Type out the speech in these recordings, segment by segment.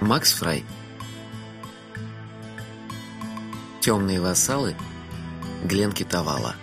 Макс Фрай. Темные вассалы Гленки Тавала.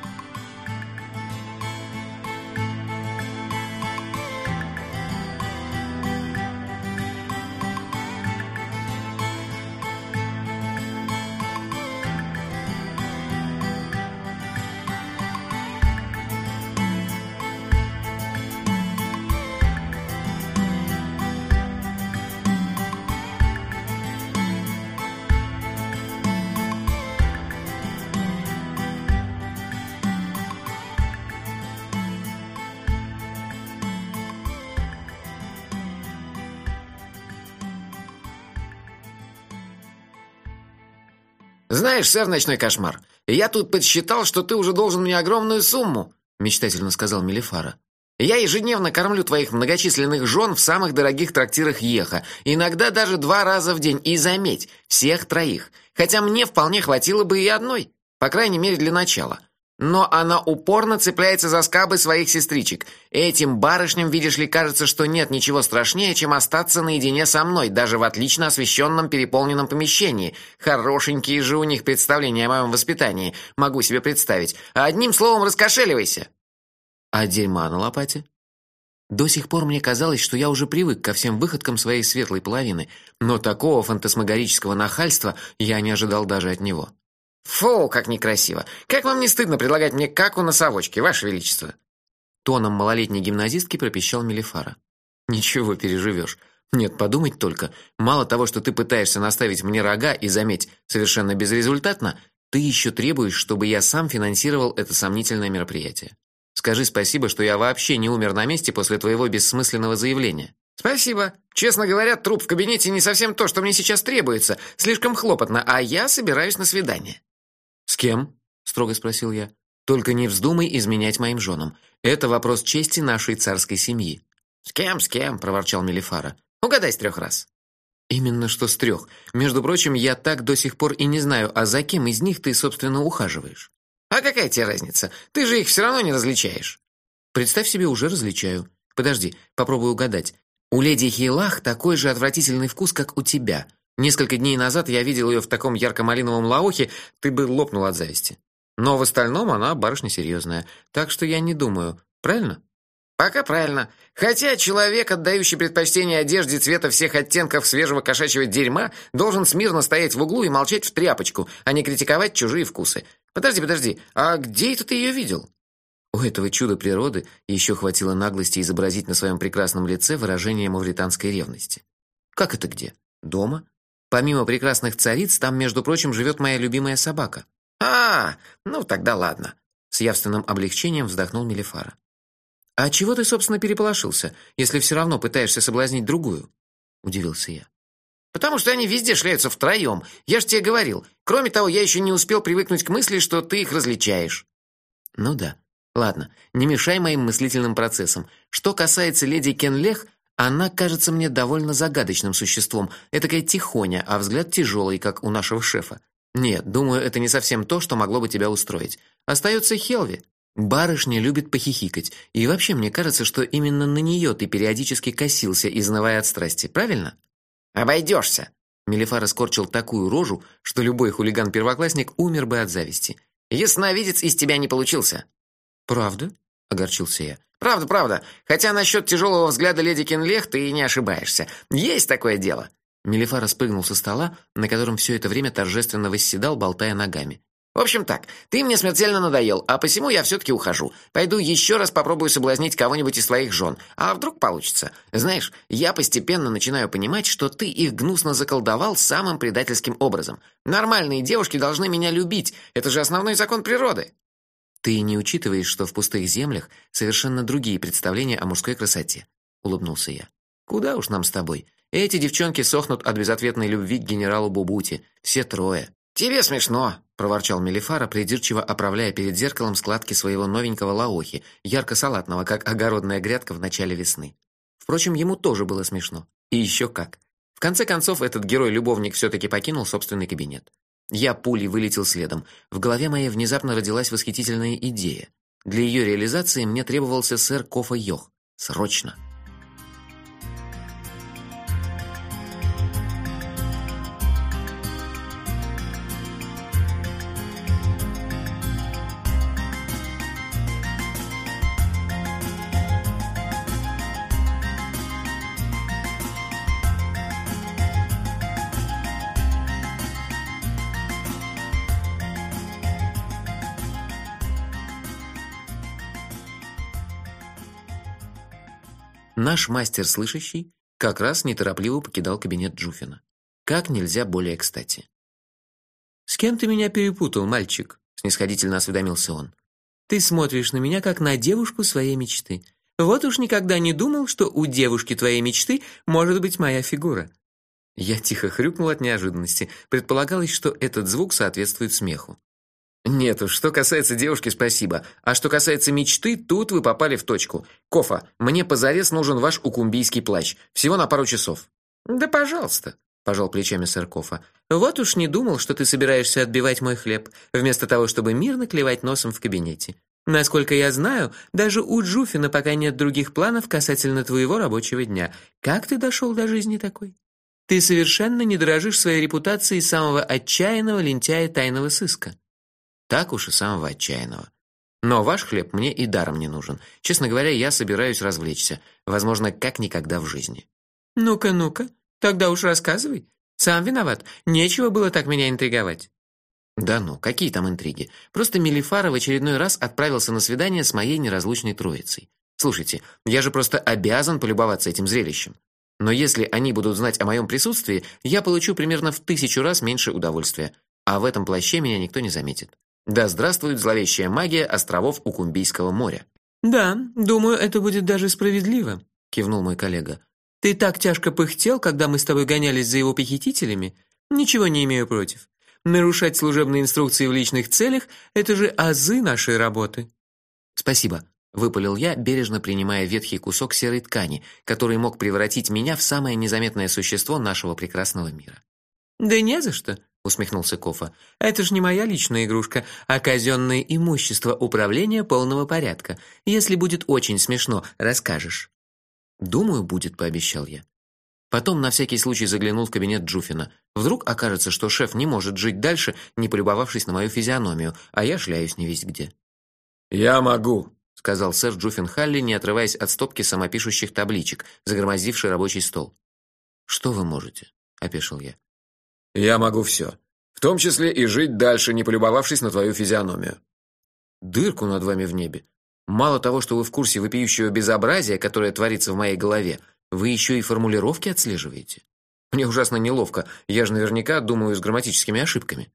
«Знаешь, сэр, ночной кошмар, я тут подсчитал, что ты уже должен мне огромную сумму», мечтательно сказал Мелифара. «Я ежедневно кормлю твоих многочисленных жен в самых дорогих трактирах Йеха, иногда даже 2 раза в день, и заметь, всех 3, хотя мне вполне хватило бы и одной, по крайней мере для начала. Но она упорно цепляется за скабы своих сестричек. Этим барышням, видишь ли, кажется, что нет ничего страшнее, чем остаться наедине со мной, даже в отлично освещенном переполненном помещении. Хорошенькие же у них представления о моем воспитании, могу себе представить. Одним словом, раскошеливайся». А дерьма на лопате? До сих пор мне казалось, что я уже привык ко всем выходкам своей светлой половины, но такого фантасмагорического нахальства я не ожидал даже от него. «Фу, как некрасиво! Как вам не стыдно предлагать мне каку на совочке, Ваше Величество?» Тоном малолетней гимназистки пропищал Мелифара. «Ничего, переживешь. Нет, подумать только. Мало того, что ты пытаешься наставить мне рога, и, заметь, совершенно безрезультатно, ты еще требуешь, чтобы я сам финансировал это сомнительное мероприятие. Скажи спасибо, что я вообще не умер на месте после твоего бессмысленного заявления». «Спасибо. Честно говоря, труп в кабинете не совсем то, что мне сейчас требуется. Слишком хлопотно, а я собираюсь на свидание». «С кем?» – строго спросил я. «Только не вздумай изменять моим женам. Это вопрос чести нашей царской семьи». «С кем?» – проворчал Мелифара. «Угадай с 3 раз». «Именно что с 3. Между прочим, я так до сих пор и не знаю, а за кем из них ты, собственно, ухаживаешь». «А какая тебе разница? Ты же их все равно не различаешь». «Представь себе, уже различаю. Подожди, попробую угадать. У леди Хейлах такой же отвратительный вкус, как у тебя. Несколько дней назад я видел ее в таком ярко-малиновом лаохе, ты бы лопнул от зависти. Но в остальном она барышня серьезная, так что я не думаю. Правильно?» «Пока правильно. Хотя человек, отдающий предпочтение одежде цвета всех оттенков свежего кошачьего дерьма, должен смирно стоять в углу и молчать в тряпочку, а не критиковать чужие вкусы. Подожди, а где это ты ее видел?» У этого чуда природы еще хватило наглости изобразить на своем прекрасном лице выражение мавританской ревности. «Как это где? Дома? Помимо прекрасных цариц, там, между прочим, живет моя любимая собака». Ну тогда ладно», — с явственным облегчением вздохнул Мелифара. «А чего ты, собственно, переполошился, если все равно пытаешься соблазнить другую?» – удивился я. «Потому что они везде шляются втроем, я же тебе говорил. Кроме того, я еще не успел привыкнуть к мысли, что ты их различаешь». «Ну да. Ладно, не мешай моим мыслительным процессам. Что касается леди Кенлех, она кажется мне довольно загадочным существом, этакая тихоня, а взгляд тяжелый, как у нашего шефа. Нет, думаю, это не совсем то, что могло бы тебя устроить. Остается Хелви. Барышня любит похихикать, и вообще мне кажется, что именно на нее ты периодически косился, изнывая от страсти, правильно?» «Обойдешься!» Мелифара скорчил такую рожу, что любой хулиган-первоклассник умер бы от зависти. «Ясновидец из тебя не получился». «Правда?» – огорчился я. «Правда. Хотя насчет тяжелого взгляда леди Кенлех ты не ошибаешься. Есть такое дело». Мелифара спрыгнул со стола, на котором все это время торжественно восседал, болтая ногами. «В общем так, ты мне смертельно надоел, а посему я все-таки ухожу. Пойду еще раз попробую соблазнить кого-нибудь из твоих жен. А вдруг получится? Знаешь, я постепенно начинаю понимать, что ты их гнусно заколдовал самым предательским образом. Нормальные девушки должны меня любить. Это же основной закон природы». «Ты не учитываешь, что в пустых землях совершенно другие представления о мужской красоте», – улыбнулся я. «Куда уж нам с тобой? Эти девчонки сохнут от безответной любви к генералу Бубути. Все 3. «Тебе смешно», – проворчал Мелифара, придирчиво оправляя перед зеркалом складки своего новенького лаохи, ярко-салатного, как огородная грядка в начале весны. Впрочем, ему тоже было смешно. И еще как. В конце концов, этот герой-любовник все-таки покинул собственный кабинет. Я пулей вылетел следом. В голове моей внезапно родилась восхитительная идея. Для ее реализации мне требовался сэр Кофа Йох. Срочно. Наш мастер слышащий как раз неторопливо покидал кабинет Джуфина. Как нельзя более кстати. «С кем ты меня перепутал, мальчик?» – снисходительно осведомился он. «Ты смотришь на меня, как на девушку своей мечты. Вот уж никогда не думал, что у девушки твоей мечты может быть моя фигура». Я тихо хрюкнул от неожиданности. Предполагалось, что этот звук соответствует смеху. «Нет уж, что касается девушки, спасибо. А что касается мечты, тут вы попали в точку. Кофа, мне позарез нужен ваш укумбийский плащ. Всего на пару часов». «Да пожалуйста», – пожал плечами сэр Кофа. «Вот уж не думал, что ты собираешься отбивать мой хлеб, вместо того, чтобы мирно клевать носом в кабинете. Насколько я знаю, даже у Джуфина пока нет других планов касательно твоего рабочего дня. Как ты дошел до жизни такой? Ты совершенно не дорожишь своей репутацией самого отчаянного лентяя тайного сыска». «Так уж и самого отчаянного. Но ваш хлеб мне и даром не нужен. Честно говоря, я собираюсь развлечься, возможно, как никогда в жизни». «Ну-ка, ну-ка, тогда уж рассказывай. Сам виноват, нечего было так меня интриговать». «Да ну, какие там интриги? Просто Мелифара в очередной раз отправился на свидание с моей неразлучной троицей. Слушайте, я же просто обязан полюбоваться этим зрелищем. Но если они будут знать о моем присутствии, я получу примерно в 1000 раз меньше удовольствия. А в этом плаще меня никто не заметит. Да здравствует зловещая магия островов Укумбийского моря». «Да, думаю, это будет даже справедливо», – кивнул мой коллега. «Ты так тяжко пыхтел, когда мы с тобой гонялись за его похитителями. Ничего не имею против. Нарушать служебные инструкции в личных целях – это же азы нашей работы». «Спасибо», – выпалил я, бережно принимая ветхий кусок серой ткани, который мог превратить меня в самое незаметное существо нашего прекрасного мира. «Да не за что», – усмехнулся Кофа. «Это ж не моя личная игрушка, а казенное имущество управления полного порядка. Если будет очень смешно, расскажешь». «Думаю, будет», – пообещал я. Потом на всякий случай заглянул в кабинет Джуфина. Вдруг окажется, что шеф не может жить дальше, не полюбовавшись на мою физиономию, а я шляюсь невесть где. «Я могу», — сказал сэр Джуффин Халли, не отрываясь от стопки самопишущих табличек, загромоздившей рабочий стол. «Что вы можете?» – опешил я. «Я могу все. В том числе и жить дальше, не полюбовавшись на твою физиономию». «Дырку над вами в небе. Мало того, что вы в курсе вопиющего безобразия, которое творится в моей голове, вы еще и формулировки отслеживаете. Мне ужасно неловко, я же наверняка думаю с грамматическими ошибками».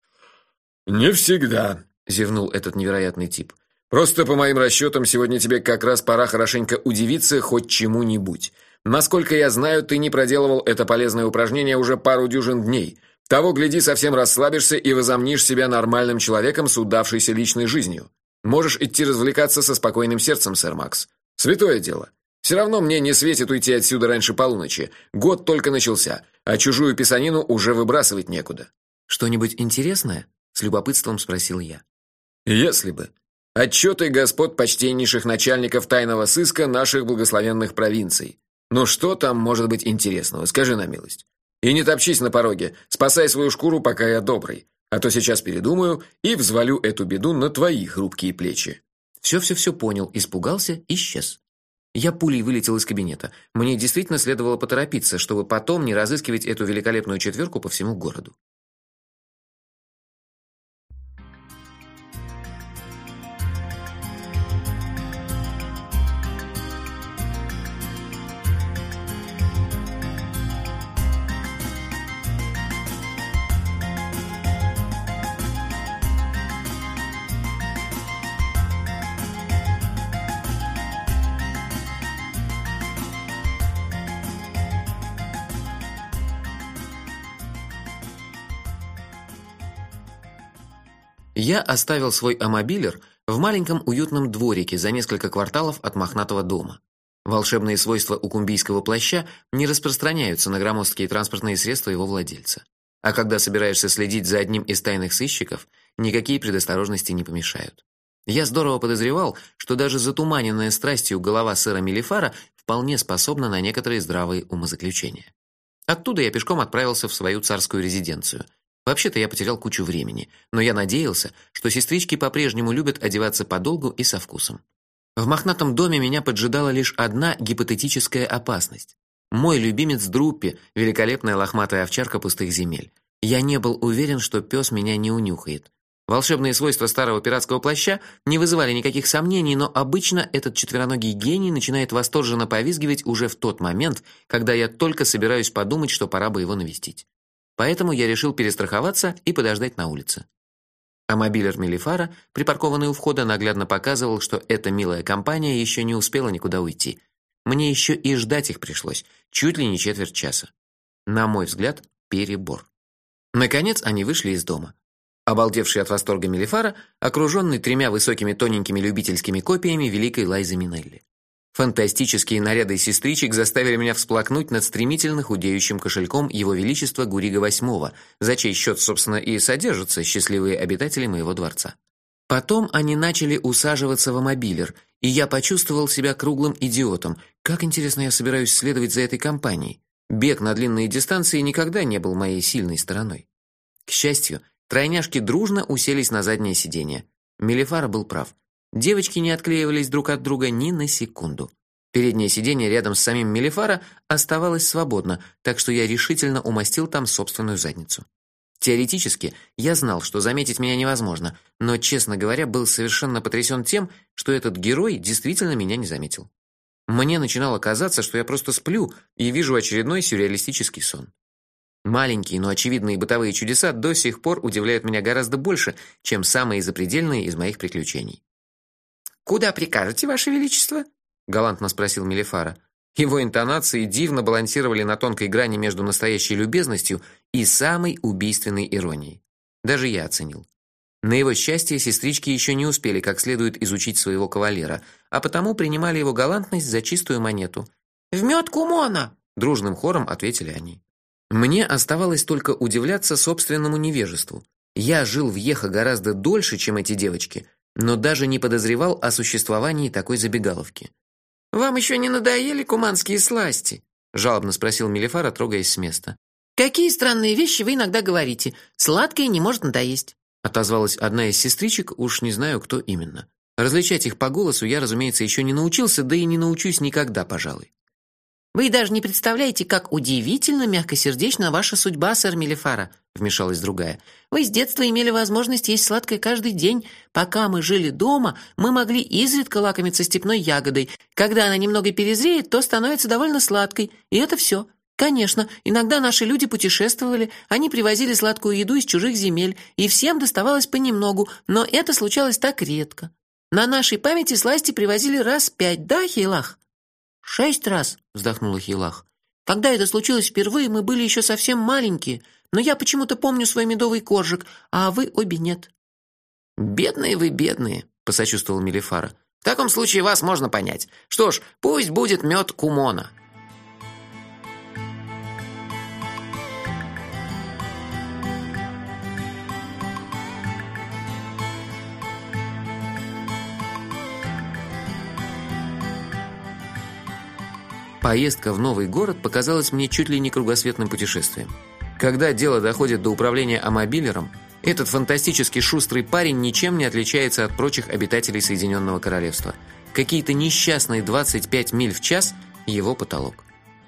«Не всегда», – зевнул этот невероятный тип. «Просто по моим расчетам, сегодня тебе как раз пора хорошенько удивиться хоть чему-нибудь. Насколько я знаю, ты не проделывал это полезное упражнение уже пару дюжин дней. Того, гляди, совсем расслабишься и возомнишь себя нормальным человеком с удавшейся личной жизнью. Можешь идти развлекаться со спокойным сердцем, сэр Макс. Святое дело. Все равно мне не светит уйти отсюда раньше полуночи. Год только начался, а чужую писанину уже выбрасывать некуда». «Что-нибудь интересное?» – с любопытством спросил я. «Если бы. Отчеты господ почтеннейших начальников тайного сыска наших благословенных провинций. Ну что там может быть интересного, скажи на милость. И не топчись на пороге, спасай свою шкуру, пока я добрый. А то сейчас передумаю и взвалю эту беду на твои хрупкие плечи». Все понял, испугался, исчез. Я пулей вылетел из кабинета. Мне действительно следовало поторопиться, чтобы потом не разыскивать эту великолепную четверку по всему городу. Я оставил свой амобилер в маленьком уютном дворике за несколько кварталов от мохнатого дома. Волшебные свойства укумбийского плаща не распространяются на громоздкие транспортные средства его владельца. А когда собираешься следить за одним из тайных сыщиков, никакие предосторожности не помешают. Я здорово подозревал, что даже затуманенная страстью голова сэра Мелифара вполне способна на некоторые здравые умозаключения. Оттуда я пешком отправился в свою царскую резиденцию. Вообще-то я потерял кучу времени, но я надеялся, что сестрички по-прежнему любят одеваться подолгу и со вкусом. В мохнатом доме меня поджидала лишь одна гипотетическая опасность. Мой любимец Друппи, великолепная лохматая овчарка пустых земель. Я не был уверен, что пес меня не унюхает. Волшебные свойства старого пиратского плаща не вызывали никаких сомнений, но обычно этот четвероногий гений начинает восторженно повизгивать уже в тот момент, когда я только собираюсь подумать, что пора бы его навестить. Поэтому я решил перестраховаться и подождать на улице. А мобилер Мелифара, припаркованный у входа, наглядно показывал, что эта милая компания еще не успела никуда уйти. Мне еще и ждать их пришлось, чуть ли не четверть часа. На мой взгляд, перебор. Наконец они вышли из дома. Обалдевший от восторга Мелифара, окруженный 3 высокими тоненькими любительскими копиями великой Лайзы Минелли. Фантастические наряды сестричек заставили меня всплакнуть над стремительно худеющим кошельком его величества Гурига VIII, за чей счет, собственно, и содержатся счастливые обитатели моего дворца. Потом они начали усаживаться в мобилер, и я почувствовал себя круглым идиотом. Как интересно я собираюсь следовать за этой компанией. Бег на длинные дистанции никогда не был моей сильной стороной. К счастью, тройняшки дружно уселись на заднее сиденье. Мелифара был прав. Девочки не отклеивались друг от друга ни на секунду. Переднее сиденье рядом с самим Мелифара оставалось свободно, так что я решительно умастил там собственную задницу. Теоретически, я знал, что заметить меня невозможно, но, честно говоря, был совершенно потрясен тем, что этот герой действительно меня не заметил. Мне начинало казаться, что я просто сплю и вижу очередной сюрреалистический сон. Маленькие, но очевидные бытовые чудеса до сих пор удивляют меня гораздо больше, чем самые запредельные из моих приключений. «Куда прикажете, ваше величество?» — галантно спросил Мелифара. Его интонации дивно балансировали на тонкой грани между настоящей любезностью и самой убийственной иронией. Даже я оценил. На его счастье, сестрички еще не успели как следует изучить своего кавалера, а потому принимали его галантность за чистую монету. «В мёд Кумона!» — дружным хором ответили они. Мне оставалось только удивляться собственному невежеству. Я жил в Йеха гораздо дольше, чем эти девочки, но даже не подозревал о существовании такой забегаловки. «Вам еще не надоели куманские сласти?» — жалобно спросил Мелифара, трогаясь с места. «Какие странные вещи вы иногда говорите. Сладкое не может надоесть», — отозвалась одна из сестричек, уж не знаю, кто именно. Различать их по голосу я, разумеется, еще не научился, да и не научусь никогда, пожалуй. «Вы даже не представляете, как удивительно мягкосердечна ваша судьба, сэр Мелифара», — вмешалась другая. «Вы с детства имели возможность есть сладкое каждый день. Пока мы жили дома, мы могли изредка лакомиться степной ягодой. Когда она немного перезреет, то становится довольно сладкой, и это все. Конечно, иногда наши люди путешествовали, они привозили сладкую еду из чужих земель, и всем доставалось понемногу, но это случалось так редко. На нашей памяти сласти привозили раз 5, да, Хейлах?» 6 раз, вздохнула Хилах. Когда это случилось впервые, мы были еще совсем маленькие, но я почему-то помню свой медовый коржик, а вы обе нет. Бедные вы, бедные, посочувствовал Мелифара. В таком случае вас можно понять. Что ж, пусть будет мед Кумона. Поездка в новый город показалась мне чуть ли не кругосветным путешествием. Когда дело доходит до управления амобилером, этот фантастически шустрый парень ничем не отличается от прочих обитателей Соединенного Королевства. Какие-то несчастные 25 миль в час – его потолок.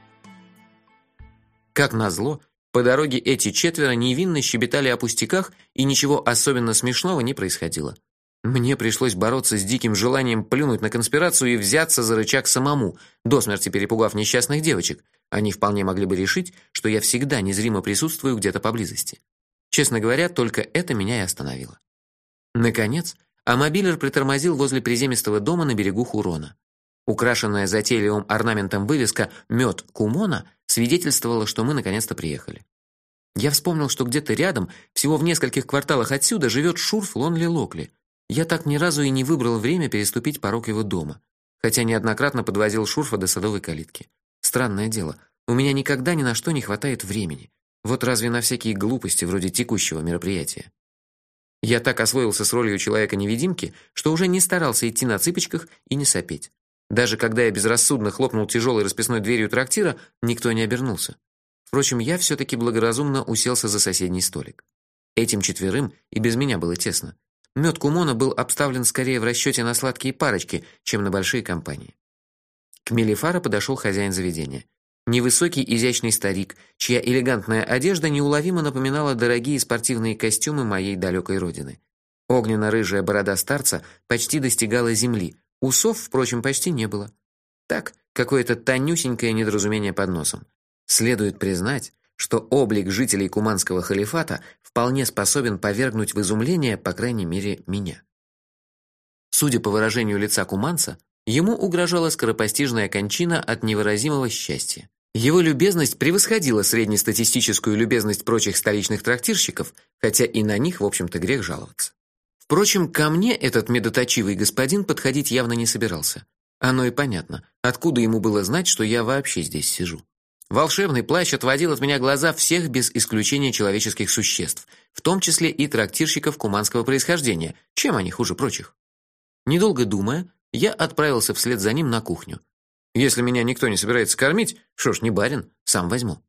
Как назло, по дороге эти четверо невинно щебетали о пустяках, и ничего особенно смешного не происходило. Мне пришлось бороться с диким желанием плюнуть на конспирацию и взяться за рычаг самому, до смерти перепугав несчастных девочек. Они вполне могли бы решить, что я всегда незримо присутствую где-то поблизости. Честно говоря, только это меня и остановило. Наконец, амобилер притормозил возле приземистого дома на берегу Хурона. Украшенная затейливым орнаментом вывеска «Мед Кумона» свидетельствовала, что мы наконец-то приехали. Я вспомнил, что где-то рядом, всего в нескольких кварталах отсюда, живет Шурф Лонли Локли. Я так ни разу и не выбрал время переступить порог его дома, хотя неоднократно подвозил Шурфа до садовой калитки. Странное дело, у меня никогда ни на что не хватает времени. Вот разве на всякие глупости вроде текущего мероприятия. Я так освоился с ролью человека-невидимки, что уже не старался идти на цыпочках и не сопеть. Даже когда я безрассудно хлопнул тяжелой расписной дверью трактира, никто не обернулся. Впрочем, я все-таки благоразумно уселся за соседний столик. Этим четверым и без меня было тесно. Мед Кумона был обставлен скорее в расчете на сладкие парочки, чем на большие компании. К Мелифара подошел хозяин заведения. Невысокий, изящный старик, чья элегантная одежда неуловимо напоминала дорогие спортивные костюмы моей далекой родины. Огненно-рыжая борода старца почти достигала земли. Усов, впрочем, почти не было. Так, какое-то тонюсенькое недоразумение под носом. Следует признать, что облик жителей Куманского халифата вполне способен повергнуть в изумление, по крайней мере, меня. Судя по выражению лица куманца, ему угрожала скоропостижная кончина от невыразимого счастья. Его любезность превосходила среднестатистическую любезность прочих столичных трактирщиков, хотя и на них, в общем-то, грех жаловаться. Впрочем, ко мне этот медоточивый господин подходить явно не собирался. Оно и понятно, откуда ему было знать, что я вообще здесь сижу. Волшебный плащ отводил от меня глаза всех без исключения человеческих существ, в том числе и трактирщиков куманского происхождения. Чем они хуже прочих? Недолго думая, я отправился вслед за ним на кухню. Если меня никто не собирается кормить, что ж, не барин, сам возьму.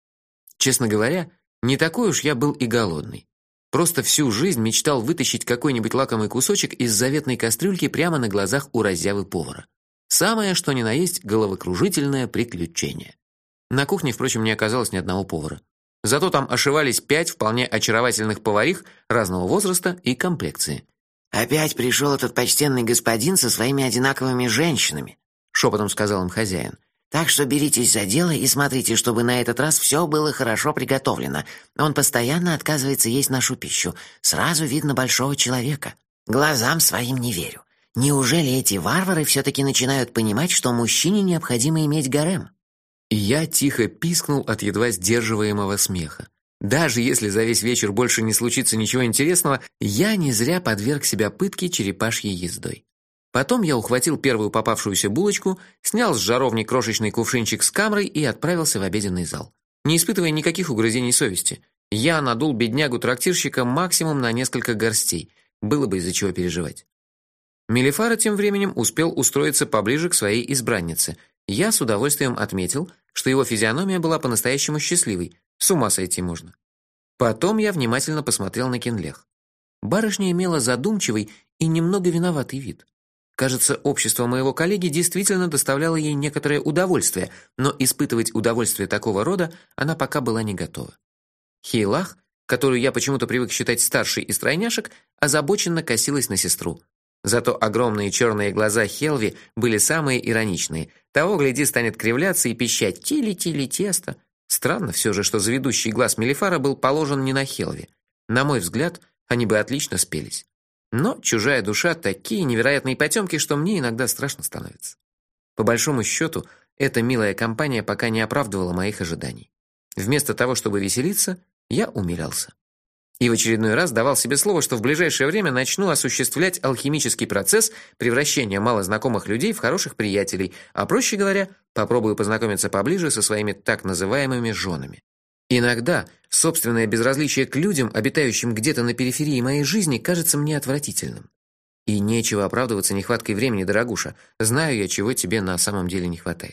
Честно говоря, не такой уж я был и голодный. Просто всю жизнь мечтал вытащить какой-нибудь лакомый кусочек из заветной кастрюльки прямо на глазах у раззявы повара. Самое что ни на есть головокружительное приключение. На кухне, впрочем, не оказалось ни одного повара. Зато там ошивались 5 вполне очаровательных поварих разного возраста и комплекции. «Опять пришел этот почтенный господин со своими одинаковыми женщинами», — шепотом сказал им хозяин. «Так что беритесь за дело и смотрите, чтобы на этот раз все было хорошо приготовлено. Он постоянно отказывается есть нашу пищу. Сразу видно большого человека. Глазам своим не верю. Неужели эти варвары все-таки начинают понимать, что мужчине необходимо иметь гарем?» И я тихо пискнул от едва сдерживаемого смеха. Даже если за весь вечер больше не случится ничего интересного, я не зря подверг себя пытке черепашьей ездой. Потом я ухватил первую попавшуюся булочку, снял с жаровни крошечный кувшинчик с камрой и отправился в обеденный зал. Не испытывая никаких угрызений совести, я надул беднягу-трактирщика максимум на несколько горстей. Было бы из-за чего переживать. Мелифара тем временем успел устроиться поближе к своей избраннице. Я с удовольствием отметил, что его физиономия была по-настоящему счастливой. С ума сойти можно. Потом я внимательно посмотрел на Кенлех. Барышня имела задумчивый и немного виноватый вид. Кажется, общество моего коллеги действительно доставляло ей некоторое удовольствие, но испытывать удовольствие такого рода она пока была не готова. Хейлах, которую я почему-то привык считать старшей из тройняшек, озабоченно косилась на сестру. Зато огромные черные глаза Хелви были самые ироничные. Того, гляди, станет кривляться и пищать «тили-тили тесто». Странно все же, что заведущий глаз Мелифара был положен не на Хелви. На мой взгляд, они бы отлично спелись. Но чужая душа такие невероятные потемки, что мне иногда страшно становится. По большому счету, эта милая компания пока не оправдывала моих ожиданий. Вместо того, чтобы веселиться, я умилялся. И в очередной раз давал себе слово, что в ближайшее время начну осуществлять алхимический процесс превращения малознакомых людей в хороших приятелей, а проще говоря, попробую познакомиться поближе со своими так называемыми женами. Иногда собственное безразличие к людям, обитающим где-то на периферии моей жизни, кажется мне отвратительным. И нечего оправдываться нехваткой времени, дорогуша. Знаю я, чего тебе на самом деле не хватает.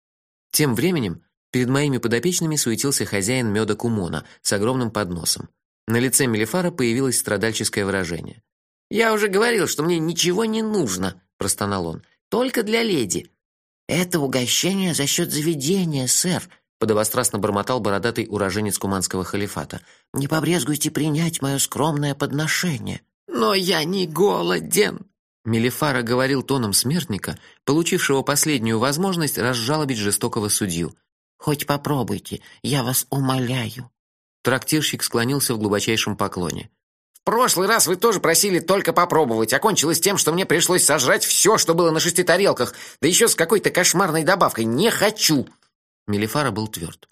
Тем временем перед моими подопечными суетился хозяин меда Кумона с огромным подносом. На лице Мелифара появилось страдальческое выражение. «Я уже говорил, что мне ничего не нужно», — простонал он. «Только для леди». «Это угощение за счет заведения, сэр», — подобострастно бормотал бородатый уроженец Куманского халифата. «Не побрезгуйте принять мое скромное подношение». «Но я не голоден», — Мелифара говорил тоном смертника, получившего последнюю возможность разжалобить жестокого судью. «Хоть попробуйте, я вас умоляю». Трактирщик склонился в глубочайшем поклоне. «В прошлый раз вы тоже просили только попробовать, а кончилось тем, что мне пришлось сожрать все, что было на 6 тарелках, да еще с какой-то кошмарной добавкой. Не хочу!» Мелифара был тверд.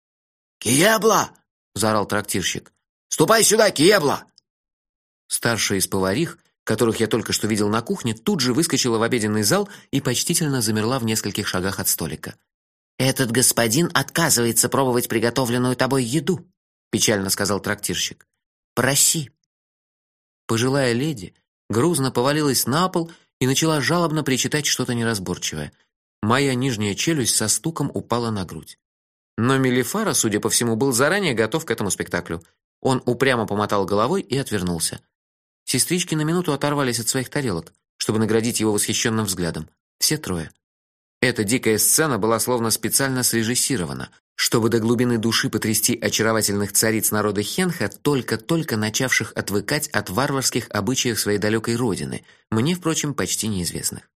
«Киебла!» — заорал трактирщик. «Ступай сюда, Киебла!» Старшая из поварих, которых я только что видел на кухне, тут же выскочила в обеденный зал и почтительно замерла в нескольких шагах от столика. «Этот господин отказывается пробовать приготовленную тобой еду», — печально сказал трактирщик. «Проси». Пожилая леди грузно повалилась на пол и начала жалобно причитать что-то неразборчивое. Моя нижняя челюсть со стуком упала на грудь. Но Мелифара, судя по всему, был заранее готов к этому спектаклю. Он упрямо помотал головой и отвернулся. Сестрички на минуту оторвались от своих тарелок, чтобы наградить его восхищенным взглядом. Все трое. Эта дикая сцена была словно специально срежиссирована. чтобы до глубины души потрясти очаровательных цариц народа Хенха, только-только начавших отвыкать от варварских обычаев своей далекой родины, мне, впрочем, почти неизвестных.